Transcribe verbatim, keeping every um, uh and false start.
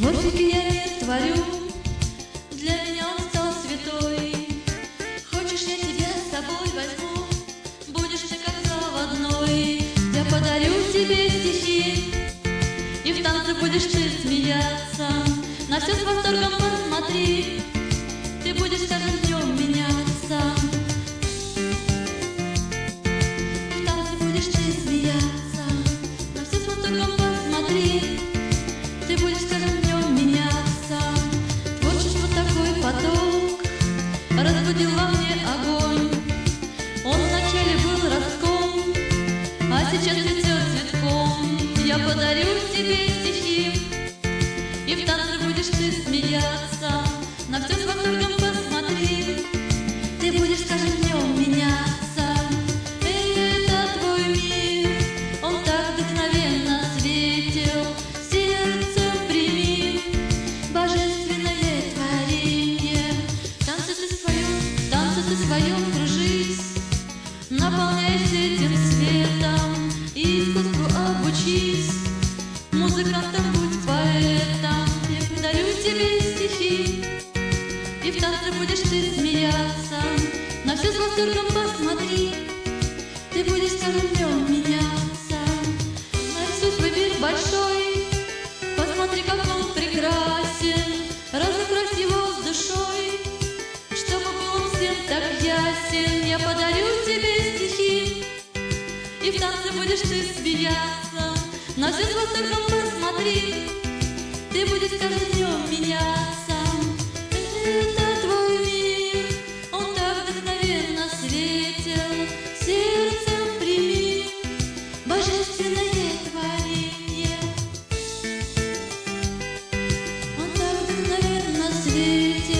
Творческий я мир творю, для меня он стал святой. Хочешь, я тебя с собой возьму, будешь ты как заводной. Я подарю тебе стихи, и в танце будешь ты смеяться. На все с восторгом посмотри, ты будешь с каждым днем меняться. В танце будешь ты смеяться, на все с восторгом посмотри, ты будешь с каждым днем меняться. Творчество такой поток разбудил во мне огонь. Он вначале был ростком, а сейчас цветет цветком. Я подарю тебе стихи, и в танце будешь ты смеяться. На все с восторгом посмотри, ты будешь с каждым днем меняться. Это твой мир, он так вдохновенно светил. Сердцем прими божественное творение. В танце ты своем, в танце ты своем кружись, наполняйся этим светом и искусству обучись. Музыкантом будь поэтом, я подарю тебе стихи, и в танце будешь ты смеяться. На все с восторгом посмотри, ты будешь с каждым днем меняться. На всю свой мир большой посмотри, как он прекрасен. Разукрась его с душой, чтобы был он всем так ясен. Я подарю тебе стихи, и в танце будешь ты смеяться. На все с восторгом посмотри, ты будешь с каждым днем меняться. Это твой мир, он так вдохновенно светил. Сердцем прими божественное творение. Он так вдохновенно светил.